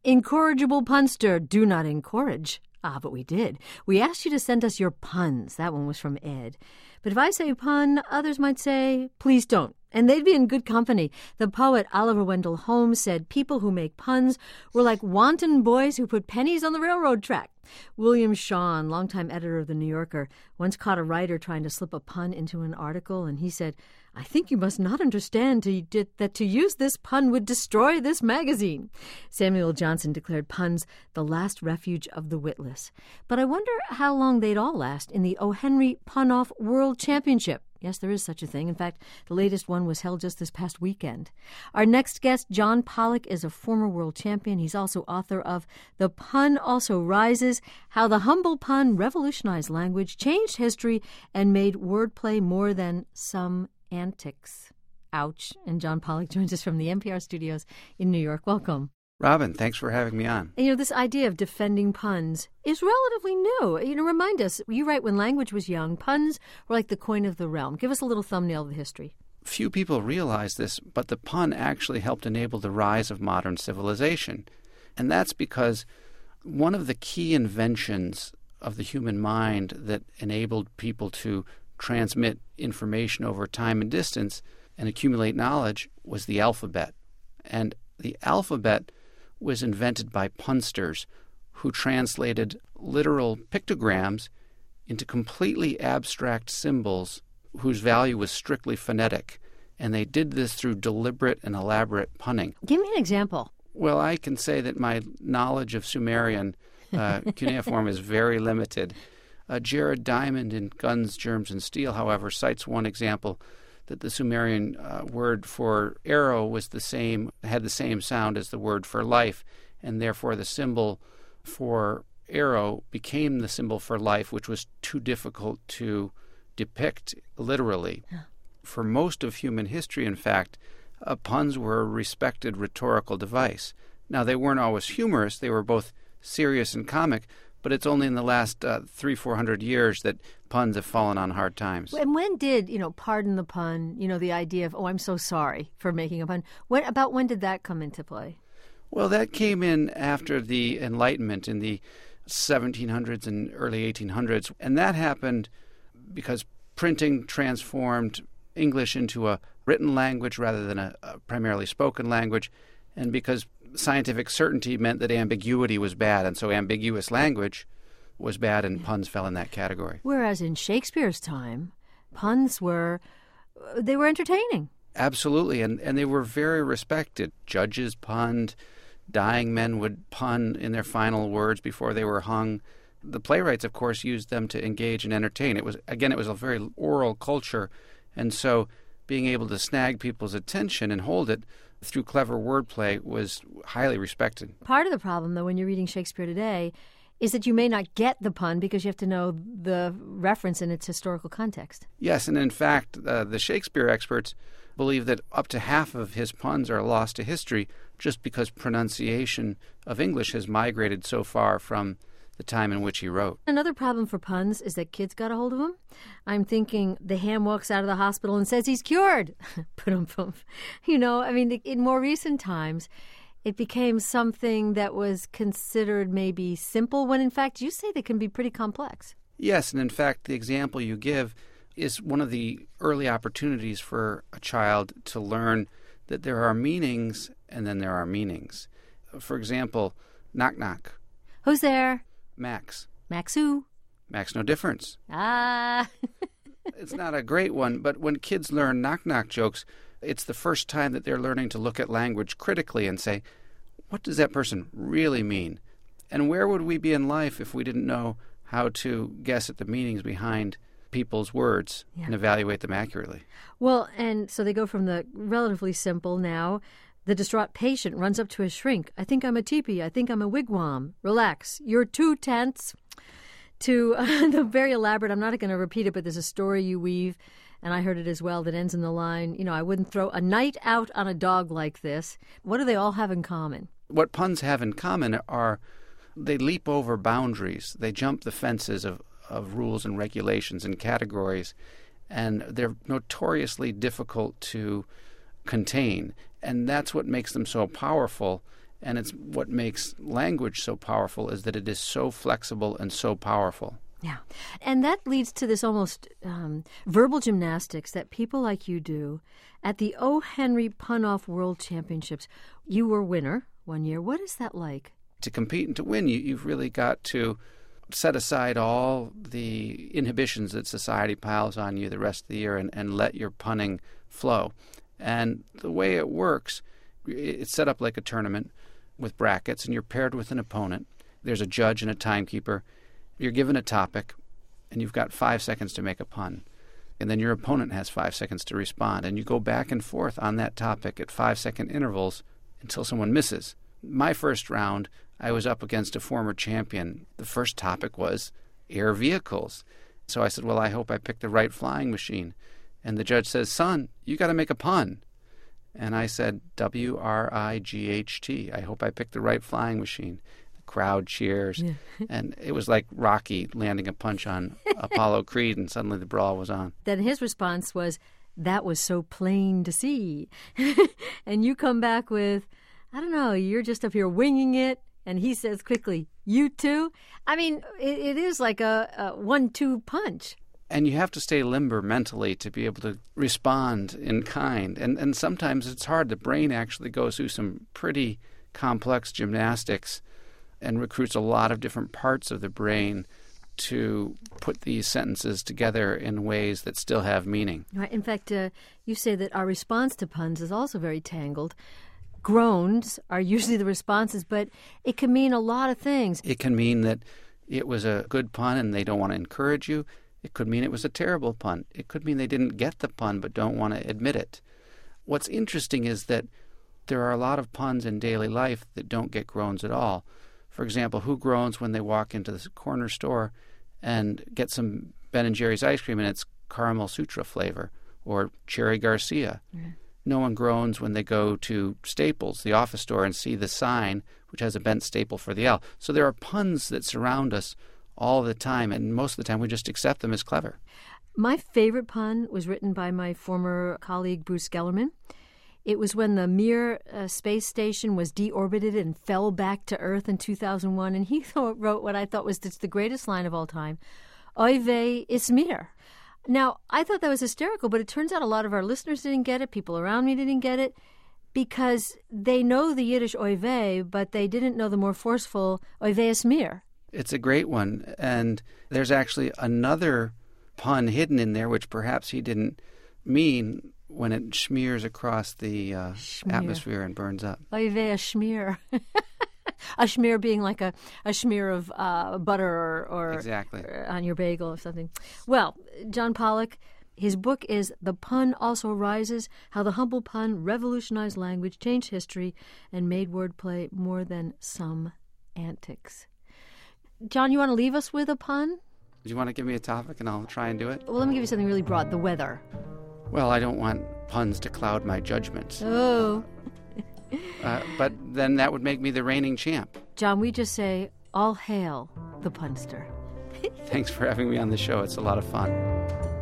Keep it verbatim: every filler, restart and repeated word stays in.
Incorrigible punster, do not encourage. Ah, but we did. We asked you to send us your puns. That one was from Ed. But if I say pun, others might say, please don't. And they'd be in good company. The poet Oliver Wendell Holmes said people who make puns were like wanton boys who put pennies on the railroad track. William Shawn, longtime editor of The New Yorker, once caught a writer trying to slip a pun into an article, and he said, I think you must not understand to, that to use this pun would destroy this magazine. Samuel Johnson declared puns the last refuge of the witless. But I wonder how long they'd all last in the O. Henry Pun-Off World Championship. Yes, there is such a thing. In fact, the latest one was held just this past weekend. Our next guest, John Pollock, is a former world champion. He's also author of The Pun Also Rises, How the Humble Pun Revolutionized Language, Changed History, and Made Wordplay More Than Some Antics. Ouch. And John Pollock joins us from the N P R studios in New York. Welcome. Robin, thanks for having me on. And, you know, this idea of defending puns is relatively new. You know, remind us, you write when language was young, puns were like the coin of the realm. Give us a little thumbnail of the history. Few people realize this, but the pun actually helped enable the rise of modern civilization. And that's because one of the key inventions of the human mind that enabled people to transmit information over time and distance and accumulate knowledge was the alphabet. And the alphabet was invented by punsters who translated literal pictograms into completely abstract symbols whose value was strictly phonetic. And they did this through deliberate and elaborate punning. Give me an example. Well, I can say that my knowledge of Sumerian uh, cuneiform is very limited. Uh, Jared Diamond in Guns, Germs, and Steel, however, cites one example that the Sumerian uh, word for arrow was the same, had the same sound as the word for life, and therefore the symbol for arrow became the symbol for life, which was too difficult to depict literally. Yeah. For most of human history, in fact, uh, puns were a respected rhetorical device. Now, they weren't always humorous. They were both serious and comic, but it's only in the last uh, three, four hundred years that puns have fallen on hard times. And when did, you know, pardon the pun, you know, the idea of, oh, I'm so sorry for making a pun, when, about when did that come into play? Well, that came in after the Enlightenment in the seventeen hundreds and early eighteen hundreds. And that happened because printing transformed English into a written language rather than a, a primarily spoken language, and because scientific certainty meant that ambiguity was bad, and so ambiguous language was bad, and puns fell in that category. Whereas in Shakespeare's time, puns were, they were entertaining. Absolutely, and, and they were very respected. Judges punned, dying men would pun in their final words before they were hung. The playwrights, of course, used them to engage and entertain. It was, again, it was a very oral culture, and so being able to snag people's attention and hold it through clever wordplay was highly respected. Part of the problem, though, when you're reading Shakespeare today, is that you may not get the pun because you have to know the reference in its historical context. Yes, and in fact, uh, the Shakespeare experts believe that up to half of his puns are lost to history just because pronunciation of English has migrated so far from the time in which he wrote. Another problem for puns is that kids got a hold of them. I'm thinking the ham walks out of the hospital and says he's cured. You know, I mean, in more recent times, it became something that was considered maybe simple when, in fact, you say they can be pretty complex. Yes, and in fact, the example you give is one of the early opportunities for a child to learn that there are meanings and then there are meanings. For example, knock knock. Who's there? Max. Max who? Max no difference. Ah. It's not a great one, but when kids learn knock-knock jokes, it's the first time that they're learning to look at language critically and say, what does that person really mean? And where would we be in life if we didn't know how to guess at the meanings behind people's words yeah. and evaluate them accurately? Well, and so they go from the relatively simple now. The distraught patient runs up to his shrink. I think I'm a teepee. I think I'm a wigwam. Relax. You're too tense. To uh, the very elaborate, I'm not going to repeat it, but there's a story you weave, and I heard it as well, that ends in the line, you know, I wouldn't throw a night out on a dog like this. What do they all have in common? What puns have in common are they leap over boundaries. They jump the fences of, of rules and regulations and categories, and they're notoriously difficult to contain. And that's what makes them so powerful And it's what makes language so powerful is that it is so flexible and so powerful. Yeah. And that leads to this almost um, verbal gymnastics that people like you do. At the O. Henry Pun-Off World Championships, you were winner one year. What is that like? To compete and to win, you, you've really got to set aside all the inhibitions that society piles on you the rest of the year and, and let your punning flow. And the way it works, it's set up like a tournament with brackets, and you're paired with an opponent. There's a judge and a timekeeper. You're given a topic, and you've got five seconds to make a pun. And then your opponent has five seconds to respond. And you go back and forth on that topic at five-second intervals until someone misses. My first round, I was up against a former champion. The first topic was air vehicles. So I said, well, I hope I picked the right flying machine. And the judge says, son, you got to make a pun. And I said, W R I G H T. I hope I picked the right flying machine. The crowd cheers. Yeah. And it was like Rocky landing a punch on Apollo Creed, and suddenly the brawl was on. Then his response was, that was so plain to see. And you come back with, I don't know, you're just up here winging it. And he says quickly, you too? I mean, it, it is like a, a one two punch. And you have to stay limber mentally to be able to respond in kind. And and sometimes it's hard. The brain actually goes through some pretty complex gymnastics and recruits a lot of different parts of the brain to put these sentences together in ways that still have meaning. Right. In fact, uh, you say that our response to puns is also very tangled. Groans are usually the responses, but it can mean a lot of things. It can mean that it was a good pun and they don't want to encourage you. It could mean it was a terrible pun. It could mean they didn't get the pun but don't want to admit it. What's interesting is that there are a lot of puns in daily life that don't get groans at all. For example, who groans when they walk into the corner store and get some Ben and Jerry's ice cream and it's caramel sutra flavor or cherry Garcia? Mm-hmm. No one groans when they go to Staples, the office store, and see the sign which has a bent staple for the L. So there are puns that surround us all the time, and most of the time we just accept them as clever. My favorite pun was written by my former colleague Bruce Gellerman. It was when the Mir uh, space station was deorbited and fell back to Earth in two thousand one, and he thought, wrote what I thought was just the greatest line of all time, Oy vey, it's Mir. Now, I thought that was hysterical, but it turns out a lot of our listeners didn't get it, people around me didn't get it, because they know the Yiddish oy vey, but they didn't know the more forceful oy vey es mir. It's a great one, and there's actually another pun hidden in there, which perhaps he didn't mean when it smears across the uh, atmosphere and burns up. Oy vey a schmear. A schmear being like a, a smear of uh, butter or, or, exactly. or on your bagel or something. Well, John Pollock, his book is The Pun Also Rises, How the Humble Pun Revolutionized Language, Changed History, and Made Wordplay More Than Some Antics. John, you want to leave us with a pun? Do you want to give me a topic and I'll try and do it? Well, let me give you something really broad, the weather. Well, I don't want puns to cloud my judgments. Oh. uh, but then that would make me the reigning champ. John, we just say, all hail the punster. Thanks for having me on the show. It's a lot of fun.